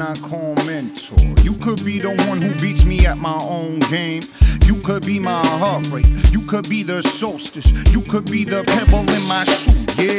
I call mentor. You could be the one who beats me at my own game. You could be my heartbreak. You could be the solstice. You could be the pebble in my shoe. Yeah,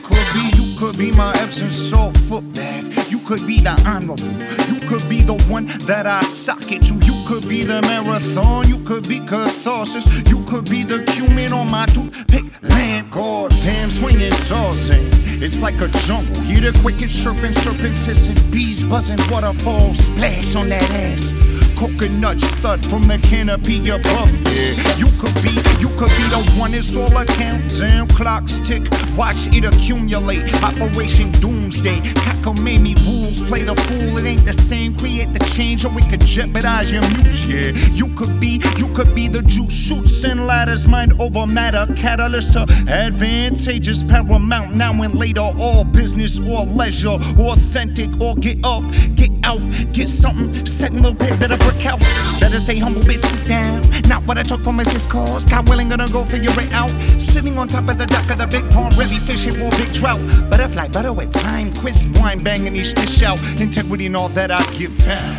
you could be my Epsom salt foot bath. You could be the honorable. You could be the one that I sock it to. You could be the marathon. You could be catharsis. You could be the cumin on my toothpick land. Goddamn, swinging saucing. It's like a jungle. Hear the crickets chirping, serpents hissing, bees buzzing, waterfalls splash on that ass. Coconut stud from the canopy above. Yeah, you could be the one. It's all accounts and clocks tick. Watch it accumulate. Operation Doomsday. Cockamamie rules. Play the fool. It ain't the same. Create the change, or it could jeopardize your muse. Yeah, you could be the juice. Shoots and ladders. Mind over matter. Catalyst to advantageous paramount. Now and later, all business or leisure, authentic or get up, get out, get something. Set a little bit better. House. Better stay humble, bitch, sit down. Not what I took from his cause. God willing, gonna go figure it out. Sitting on top of the dock of the big pond, really fishing for big trout. Butterfly, butter with time, quiz, wine, banging each dish out. Integrity and all that I give out.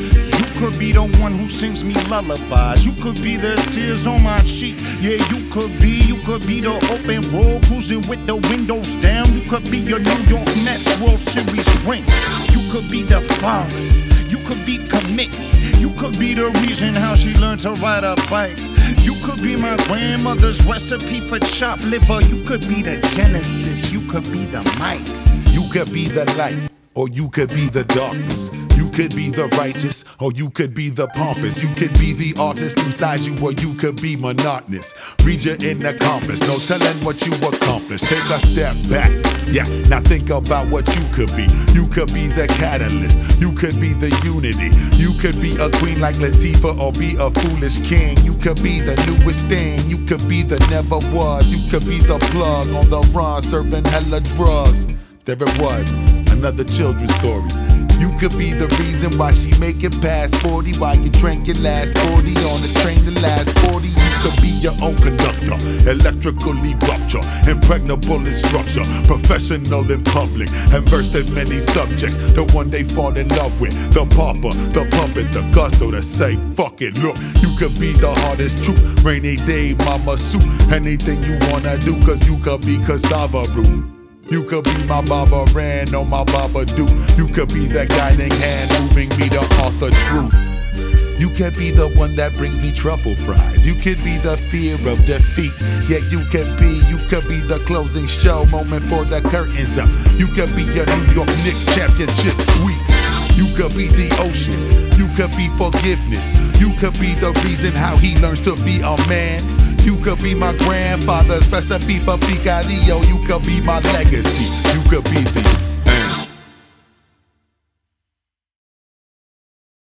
You could be the one who sings me lullabies. You could be the tears on my cheek. Yeah, you could be the open road, cruising with the windows down. You could be your New York Nets World Series ring. You could be the forest. You could be commitment. You could be the reason how she learned to ride a bike. You could be my grandmother's recipe for chopped liver. You could be the genesis. You could be the mic. You could be the light, or you could be the darkness. You could be the righteous, or you could be the pompous. You could be the artist inside you, or you could be monotonous. Read your inner compass, no telling what you accomplished. Take a step back, yeah, now think about what you could be. You could be the catalyst, you could be the unity. You could be a queen like Latifah, or be a foolish king. You could be the newest thing, you could be the never was. You could be the plug on the run, serving hella drugs. There it was, another children's story. You could be the reason why she make it past 40, while you drank your last 40 on the train the last 40. You could be your own conductor, electrically rupture, impregnable in structure, professional in public, and versed in many subjects. The one they fall in love with, the pauper, the puppet, the gusto to say, fuck it, look. You could be the hardest truth, rainy day, mama soup, anything you wanna do, cause you could be cassava root. You could be my Baba Ran or my Baba Do. You could be that guiding hand moving me to author truth. You could be the one that brings me truffle fries. You could be the fear of defeat. Yeah, you could be the closing show moment for the curtains up. You could be your New York Knicks championship sweep. You could be the ocean. You could be forgiveness. You could be the reason how he learns to be a man. You could be my grandfather's recipe for picadillo. You could be my legacy. You could be the